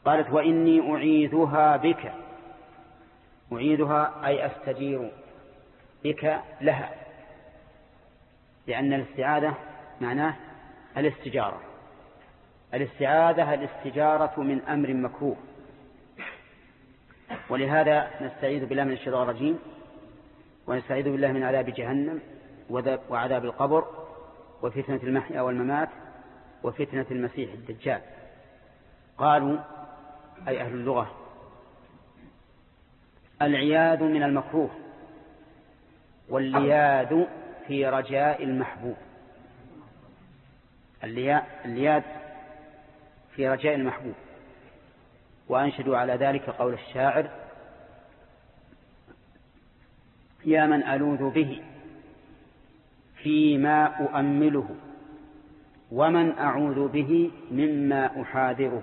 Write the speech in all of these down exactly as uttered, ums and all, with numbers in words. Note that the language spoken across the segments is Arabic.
قالت وإني أعيذها بك، أعيذها أي أستجير بك لها، لأن الاستعاذة معناه الاستجارة. الاستعاذة الاستجارة من أمر مكروه، ولهذا نستعيذ بالله من الشيطان الرجيم، ونستعيذ بالله من عذاب جهنم وعذاب القبر وفتنة المحيا والممات وفتنة المسيح الدجال. قالوا أي أهل اللغة العياذ من المكروه، واللياذ في رجاء المحبوب. اللياذ في رجاء المحبوب. وأنشدوا على ذلك قول الشاعر يا من ألوذ به فيما أؤمله، ومن أعوذ به مما أحاذره.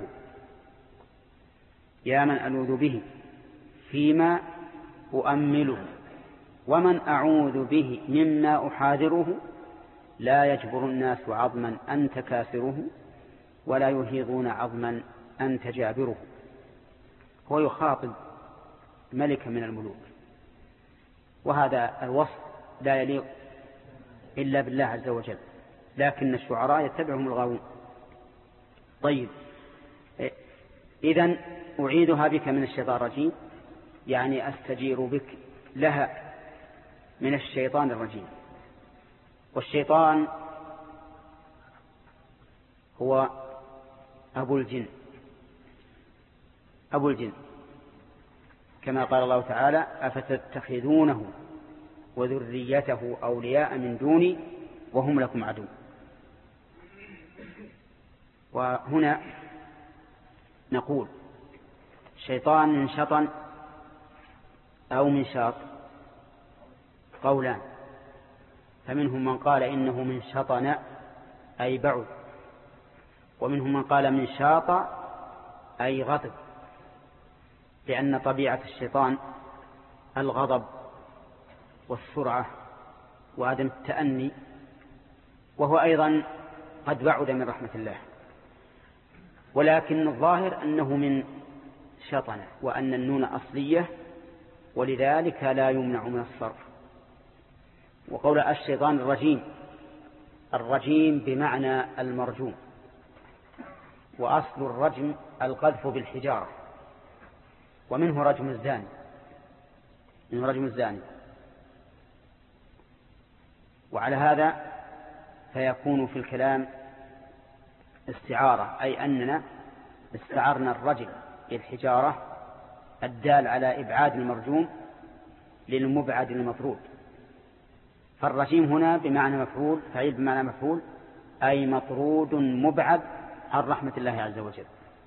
يا من ألوذ به فيما أؤمله، ومن أعوذ به مما أحاذره. لا يجبر الناس عظما أنت كاسره، ولا يهيضون عظما أنت جابره. هو يخاطب ملكا من الملوك، وهذا الوصف لا يليق إلا بالله عز وجل، لكن الشعراء يتبعهم الغاوون. طيب، إذن أعيذها بك من الشيطان الرجيم، يعني أستجير بك لها من الشيطان الرجيم. والشيطان هو أبو الجن، أبو الجن، كما قال الله تعالى أفتتخذونه وذريته أولياء من دوني وهم لكم عدو. وهنا نقول شيطان من شطن أو من شاط قولان، فمنهم من قال إنه من شطن أي بعد، ومنهم من قال من شاط أي غضب، لأن طبيعة الشيطان الغضب والسرعة وعدم التأني، وهو أيضا قد بعد من رحمة الله. ولكن الظاهر أنه من شطنة، وأن النون أصلية، ولذلك لا يمنع من الصرف. وقول الشيطان الرجيم، الرجيم بمعنى المرجوم، وأصل الرجم القذف بالحجارة، ومنه رجم الزاني، منه رجم الزاني. وعلى هذا فيكون في الكلام استعارة، أي أننا استعرنا الرجم بالحجارة الدال على إبعاد المرجوم للمبعد المطرود. فالرجيم هنا بمعنى مفعول، فعيل بمعنى مفعول، أي مطرود مبعد عن رحمة الله عز وجل.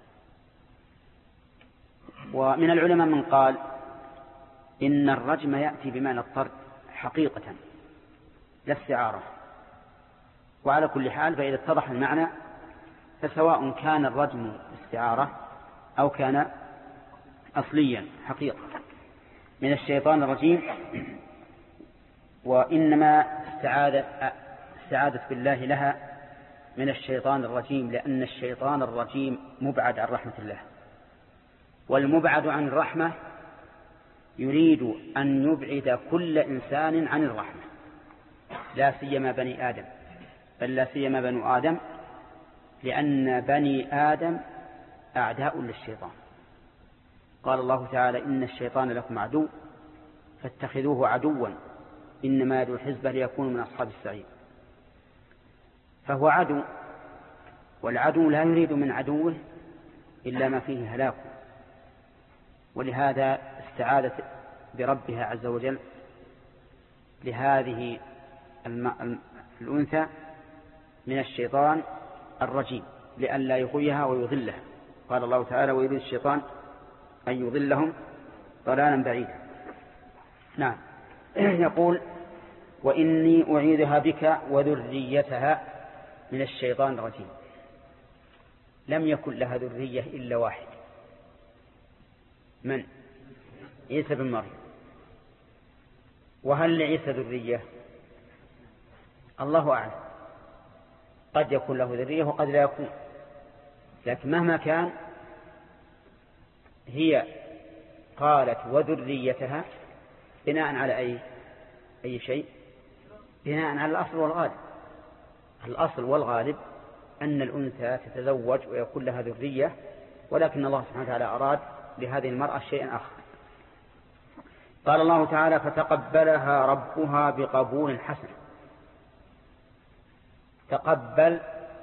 ومن العلماء من قال إن الرجم يأتي بمعنى الطرد حقيقة لا استعارة. وعلى كل حال فإذا اتضح المعنى فسواء كان الرجم استعارة أو كان أصليا حقيقة من الشيطان الرجيم. وإنما استعاذت بالله لها من الشيطان الرجيم، لأن الشيطان الرجيم مبعد عن رحمة الله، والمبعد عن الرحمة يريد أن يبعد كل إنسان عن الرحمة، لا سيما بني آدم، بل لا سيما بنو آدم، لأن بني آدم أعداء للشيطان. قال الله تعالى إن الشيطان لكم عدو فاتخذوه عدوا إنما يدعو حزبه ليكونوا من أصحاب السعير. فهو عدو، والعدو لا يريد من عدوه إلا ما فيه هلاكه. ولهذا استعاذت بربها عز وجل لهذه الأنثى من الشيطان الرجيم لئلا يغويها ويضلها. قال الله تعالى ويريد الشيطان أن يضلهم ضلالا بعيدا. نعم. يقول وإني أعيذها بك وذريتها من الشيطان الرجيم. لم يكن لها ذرية إلا واحد، من؟ عيسى بن مريم. وهل لعيسى ذرية؟ الله أعلم، قد يكون له ذرية وقد لا يكون، لكن مهما كان هي قالت وذريتها بناء على أي أي شيء؟ بناء على الأصل والغالب. الأصل والغالب أن الأنثى تتزوج ويكون لها ذرية، ولكن الله سبحانه وتعالى أراد لهذه المرأة شيئا آخر. قال الله تعالى فتقبلها ربها بقبول حسن. تقبل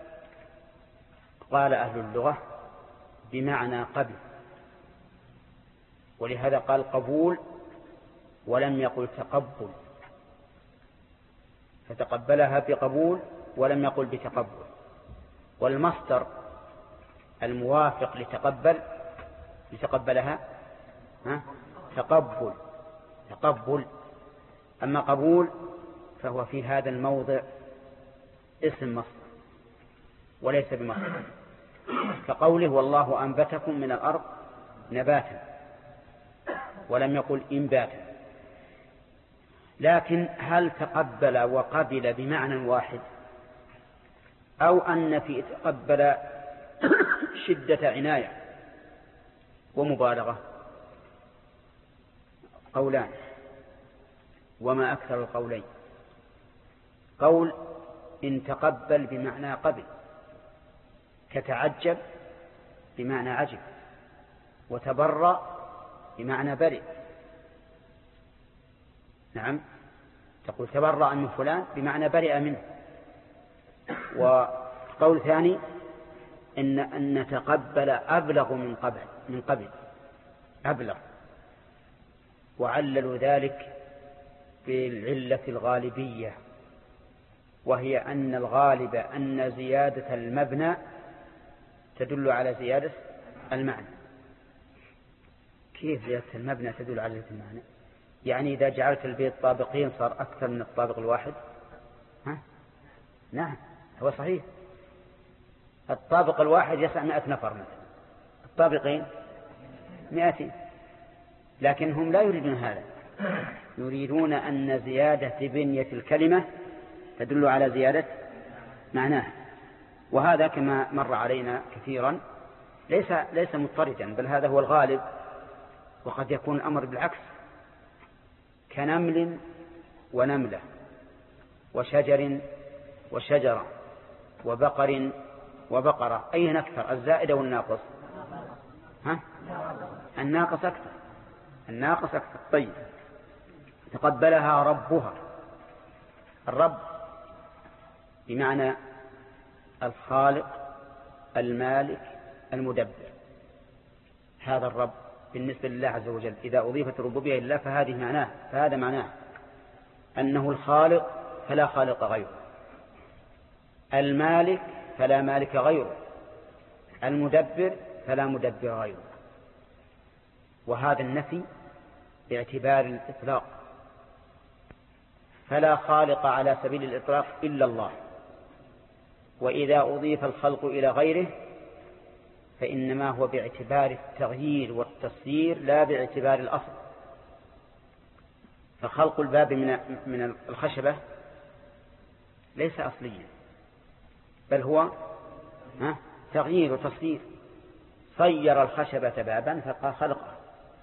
قال أهل اللغة بمعنى قبل، ولهذا قال قبول ولم يقل تقبل، فتقبلها بقبول ولم يقل بتقبل. والمصدر الموافق لتقبل لتقبلها ها؟ تقبل تقبل. أما قبول فهو في هذا الموضع اسم مصدر وليس بمصدر، كقوله والله أنبتكم من الأرض نباتا، ولم يقل إنباتا. لكن هل تقبل وقبل بمعنى واحد، أو أن في تقبل شدة عناية ومبالغة؟ قولان، وما أكثر القولين. قول إن تقبل بمعنى قبل، كتعجب بمعنى عجب، وتبرأ بمعنى برئ. نعم، تقول تبرأ من فلان بمعنى برئ منه. وقول ثاني إن أن تقبل أبلغ من قبل من قبل أبلغ، وعللوا ذلك بالعلة الغالبية، وهي أن الغالب أن زيادة المبنى تدل على زيادة المعنى. كيف زيادة المبنى تدل على زيادة المعنى؟ يعني إذا جعلت البيت طابقين صار أكثر من الطابق الواحد؟ ها؟ نعم، هو صحيح. الطابق الواحد يسع مئة نفر مثلا، الطابقين مئتين، لكن هم لا يريدون هذا، يريدون أن زيادة بنية الكلمة تدل على زيادة معناها. وهذا كما مر علينا كثيرا ليس ليس مضطردا، بل هذا هو الغالب. وقد يكون الأمر بالعكس، كنمل ونملة، وشجر وشجرة، وبقر وبقرة، أي أكثر، الزائد والناقص؟ ها؟ الناقص أكثر، الناقص أكثر. طيب، تقبلها ربها. الرب بمعنى الخالق المالك المدبر. هذا الرب بالنسبة لله عز وجل إذا أضيفت الربوبية لله فهذه معناه فهذا معناه أنه الخالق فلا خالق غيره، المالك فلا مالك غيره، المدبر فلا مدبر غيره. وهذا النفي باعتبار الإطلاق، فلا خالق على سبيل الإطلاق إلا الله. وإذا أضيف الخلق إلى غيره فإنما هو باعتبار التغيير والتصيير لا باعتبار الأصل. فخلق الباب من من الخشبة ليس أصليا، بل هو تغيير وتصيير. صير الخشبة بابا فخلقه،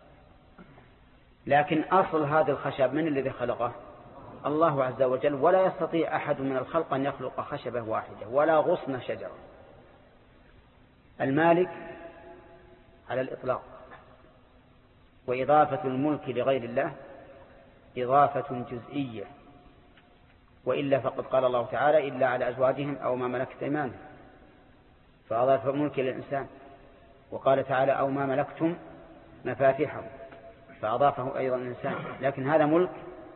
لكن أصل هذا الخشب من الذي خلقه؟ الله عز وجل. ولا يستطيع أحد من الخلق أن يخلق خشبة واحدة ولا غصن شجرة. المالك على الإطلاق. وإضافة الملك لغير الله إضافة جزئية، وإلا فقد قال الله تعالى إلا على أزواجهم أو ما ملكت أيمانهم، فأضاف الملك للإنسان. وقال تعالى أو ما ملكتم مفاتيحه، فأضافه أيضا الإنسان. لكن هذا ملك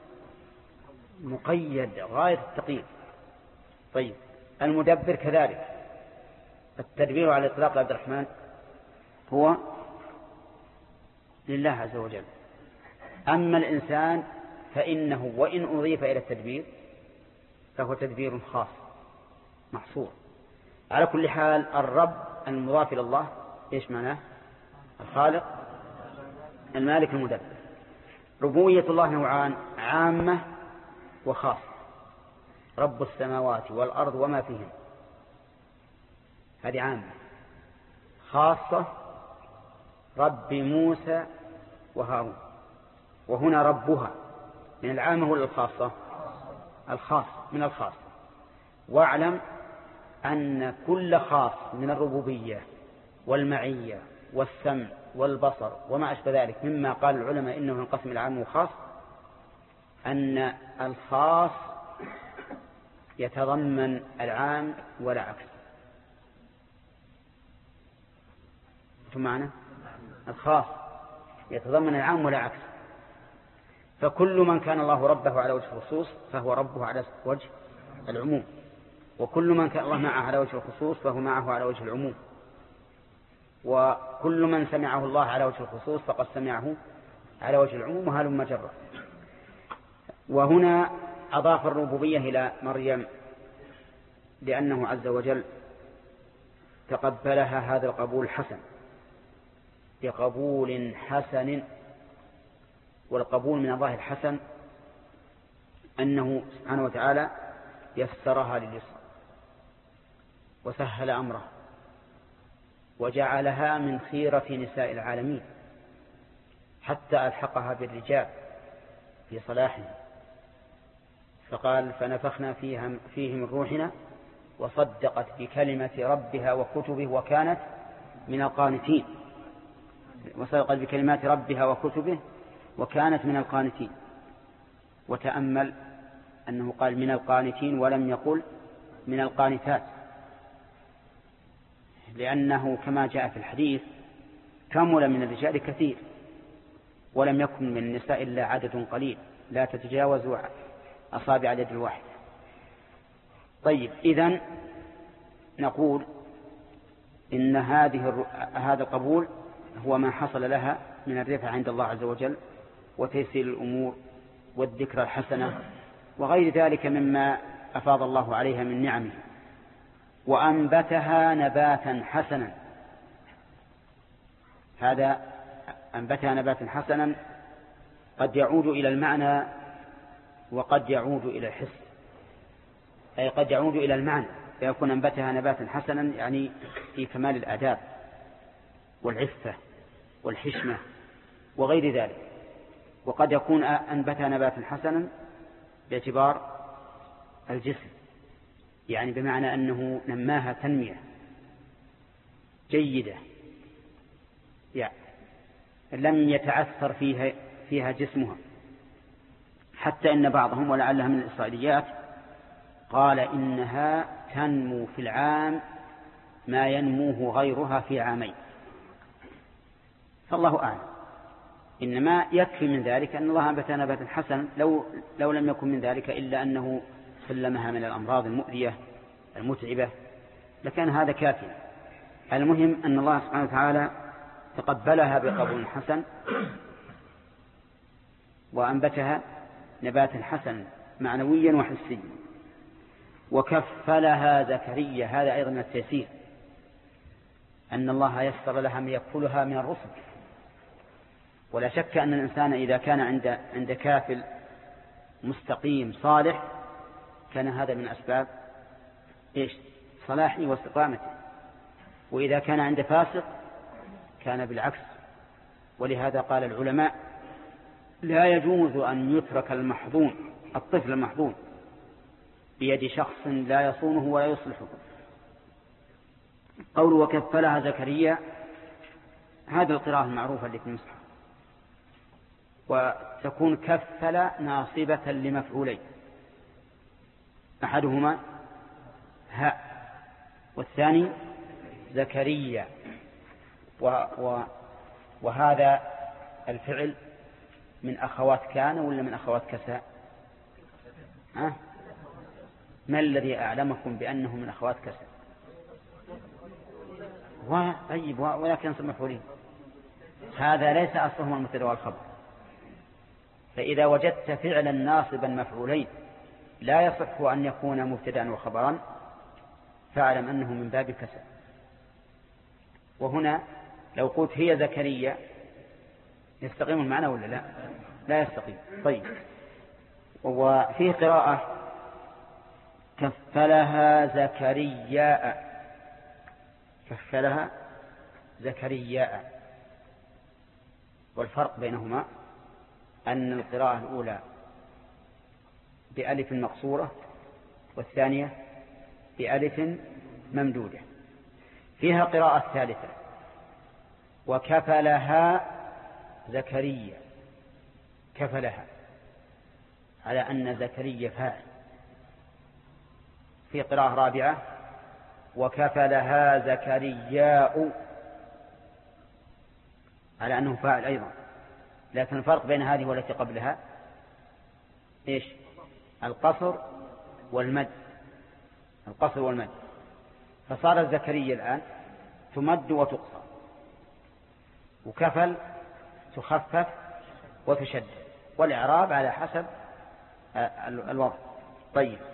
مقيد غاية التقييد. طيب، المدبر كذلك. التدبير على الإطلاق عبد الرحمن هو لله عز وجل. أما الإنسان فإنه وإن أضيف إلى التدبير فهو تدبير خاص محصور. على كل حال الرب المضاف إلى الله إيش معناه؟ الخالق المالك المدبر. ربوبية الله نوعان، عامة وخاصة. رب السماوات والأرض وما فيهن، هذه عامة. خاصة رب موسى وهارون. وهنا ربها من العامة ولا الخاصة؟ الخاص من الخاص. واعلم أن كل خاص من الربوبية والمعية والسمع والبصر وما أشبه ذلك مما قال العلماء إنه ينقسم العام والخاص، أن الخاص يتضمن العام ولا عكس. ثم معنى الخاص يتضمن العام ولا عكس. فكل من كان الله ربه على وجه الخصوص فهو ربه على وجه العموم، وكل من كان الله معه على وجه الخصوص فهو معه على وجه العموم، وكل من سمعه الله على وجه الخصوص فقد سمعه على وجه العموم، وهلم جرا. وهنا أضاف الربوبية إلى مريم لأنه عز وجل تقبلها هذا القبول الحسن بقبول حسن. والقبول من الله الحسن أنه سبحانه وتعالى يسرها لليسر وسهل أمره وجعلها من خيرة نساء العالمين حتى ألحقها بالرجال في صلاحهم، فقال فنفخنا فيها فيه من روحنا وصدقت بكلمة ربها وكتبه وكانت من القانتين. وصدقت بكلمات ربها وكتبه وكانت من القانتين. وتأمل أنه قال من القانتين ولم يقل من القانتات، لأنه كما جاء في الحديث كمل من الرجال كثير ولم يكن من النساء إلا عدد قليل لا تتجاوز أصابع اليد الواحد. طيب، إذن نقول إن هذه هذا القبول هو ما حصل لها من الرفع عند الله عز وجل وتيسير الأمور والذكرى الحسنة وغير ذلك مما أفاض الله عليها من نعمه. وأنبتها نباتا حسنا. هذا أنبتها نباتا حسنا قد يعود إلى المعنى وقد يعود إلى الحس، أي قد يعود إلى المعنى فيكون أنبتها نباتا حسنا يعني في كمال الآداب والعفة والحشمة وغير ذلك، وقد يكون أنبتها نباتا حسنا باعتبار الجسم، يعني بمعنى أنه نماها تنمية جيدة، يعني لم يتعثر فيها, فيها جسمها، حتى إن بعضهم ولعلها من الإسرائيليات قال إنها تنمو في العام ما ينموه غيرها في عامين. فالله أعلم، إنما يكفي من ذلك أن الله أنبت نباتا حسنا، لو, لو لم يكن من ذلك إلا أنه سلمها من الأمراض المؤذية المتعبة لكان هذا كافيا. المهم أن الله سبحانه وتعالى تقبلها بقبول حسن وأنبتها نباتا حسنا معنويا وحسيا. وكفلها زكريا، هذا أيضا من التيسير، أن الله يسر لها من يكفلها من الرسل. ولا شك أن الإنسان إذا كان عند عند كافل مستقيم صالح كان هذا من أسباب إيش؟ صلاحه واستقامته. وإذا كان عند فاسق كان بالعكس. ولهذا قال العلماء لا يجوز أن يترك المحظون الطفل المحظون بيد شخص لا يصونه ولا يصلحه. قول وكفلها زكريا هذا القراءة المعروفة اللي في المصحف، وتكون كفل ناصبة لمفعولين، أحدهما هاء والثاني زكريا، و و وهذا الفعل من أخوات كان ولا من أخوات كساء؟ أه؟ ما الذي أعلمكم بأنه من أخوات كساء؟ طيب، ولكن ينصب مفعولين. هذا ليس أصلهما المبتدأ والخبر. فإذا وجدت فعلا ناصبا مفعولين لا يصح أن يكون مبتدأ وخبرا فاعلم أنه من باب كساء. وهنا لو قلت هي زكريا يستقيم المعنى ولا لا؟ لا يستقيم. طيب، وفيه قراءة كفلها زكرياء، كفلها زكرياء والفرق بينهما أن القراءة الأولى بألف مقصورة والثانية بألف ممدودة. فيها قراءة ثالثة: وكفلها زكريا، كفلها على أن زكريا فاعل. في قراءة رابعة: وكفلها زكرياء، على أنه فاعل أيضا، لكن الفرق بين هذه والتي قبلها إيش؟ القصر والمد، القصر والمد. فصار زكريا الآن تمد وتقصر، وكفل تخفف وتشدد، والإعراب على حسب الوضع. طيب،